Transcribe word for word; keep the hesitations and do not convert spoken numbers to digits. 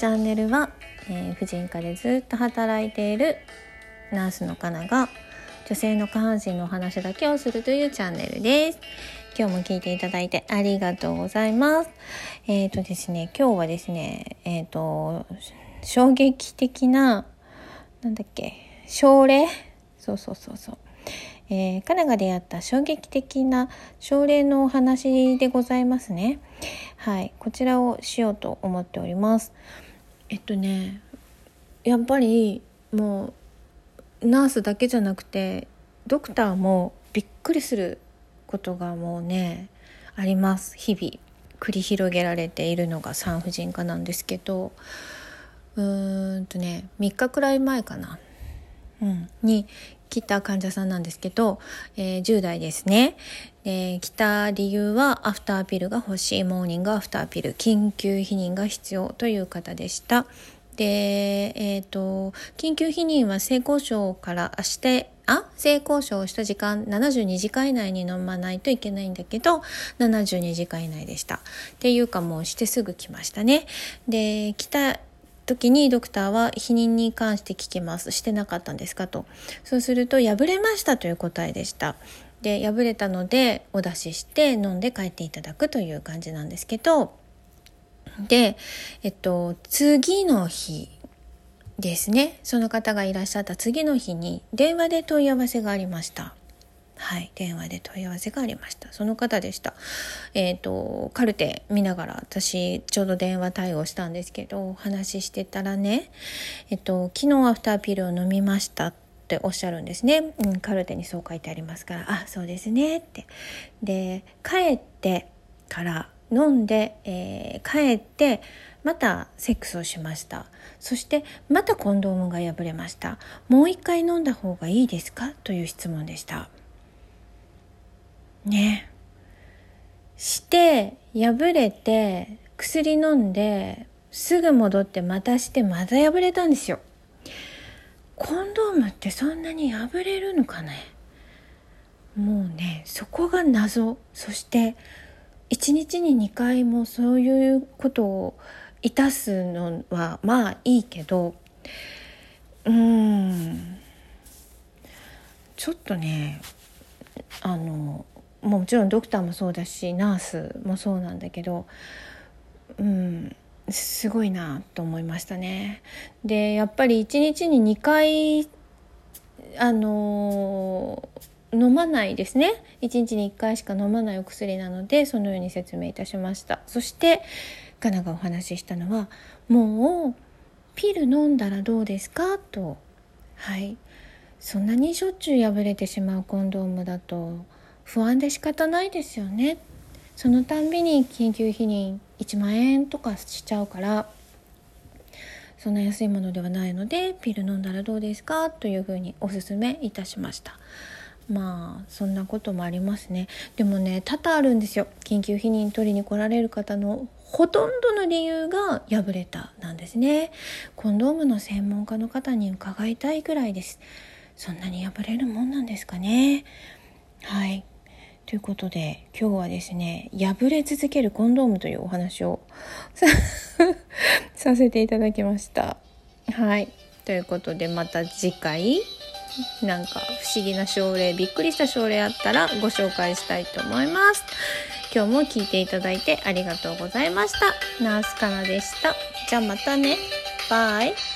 チャンネルは、えー、婦人科でずっと働いているナースのかなが女性の下半身のお話だけをするというチャンネルです。今日も聞いていただいてありがとうございます。えーとですね今日はですねえーと衝撃的ななんだっけ症例そうそうそうそうえー、かなが出会った衝撃的な症例のお話でございますね。はい、こちらをしようと思っております。えっとねやっぱりもうナースだけじゃなくてドクターもびっくりすることがもうねあります。日々繰り広げられているのが産婦人科なんですけど、うーんとねみっかくらい前かな、うん、に来た患者さんなんですけど、えー、じゅう代ですね。で来た理由はアフターピルが欲しい、モーニングアフターピル、緊急避妊が必要という方でした。で、えーと、緊急避妊は性交渉からしてあ性交渉をした時間ななじゅうにじかん以内に飲まないといけないんだけどななじゅうにじかん以内でした。っていうかもうしてすぐ来ましたね。で来た時にドクターは避妊に関して聞きます。してなかったんですかと。そうすると破れましたという答えでした。で破れたのでお出しして飲んで帰っていただくという感じなんですけど、でえっと次の日ですね、その方がいらっしゃった次の日に電話で問い合わせがありました。はい、電話で問い合わせがありました。その方でした。えっとカルテ見ながら私ちょうど電話対応したんですけど、お話ししてたらね、えっと昨日アフターピルを飲みましたっておっしゃるんですね。うん、カルテにそう書いてありますから、あ、そうですねって。で帰ってから飲んで、えー、帰ってまたセックスをしました。そしてまたコンドームが破れました。もう一回飲んだ方がいいですかという質問でしたね。して破れて薬飲んですぐ戻ってまたしてまた破れたんですよ。コンドームってそんなに破れるのかね。もうねそこが謎。そしていちにちににかいもそういうことをいたすのはまあいいけど、うーんちょっとねあのもちろんドクターもそうだしナースもそうなんだけど、うんすごいなと思いましたね。でやっぱりいちにちににかいあの飲まないですね。いちにちにいっかいしか飲まないお薬なのでそのように説明いたしました。そしてかながお話ししたのは、もうピル飲んだらどうですかと。はい、そんなにしょっちゅう破れてしまうコンドームだと不安で仕方ないですよね。そのたんびに緊急避妊いちまんえんとかしちゃうからそんな安いものではないのでピル飲んだらどうですかというふうにお勧めいたしました。まあそんなこともありますね。でもね多々あるんですよ。緊急避妊取りに来られる方のほとんどの理由が破れたなんですね。コンドームの専門家の方に伺いたいくらいです。そんなに破れるもんなんですかね。はい、ということで今日はですね破れ続けるコンドームというお話をさせていただきました。はい、ということでまた次回なんか不思議な症例、びっくりした症例あったらご紹介したいと思います。今日も聞いていただいてありがとうございました。ナースかなでした。じゃあまたね。バイ。